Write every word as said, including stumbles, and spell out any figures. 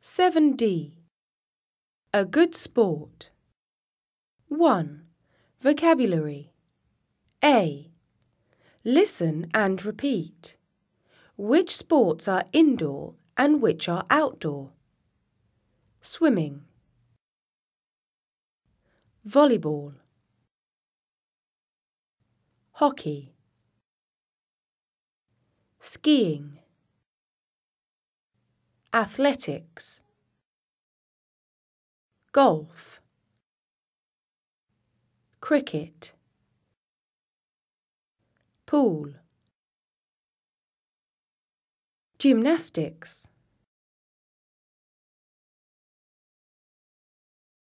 seven D. A good sport. one. Vocabulary. A. Listen and repeat. Which sports are indoor and which are outdoor? Swimming, volleyball, hockey, skiing, athletics, golf, cricket, pool, gymnastics,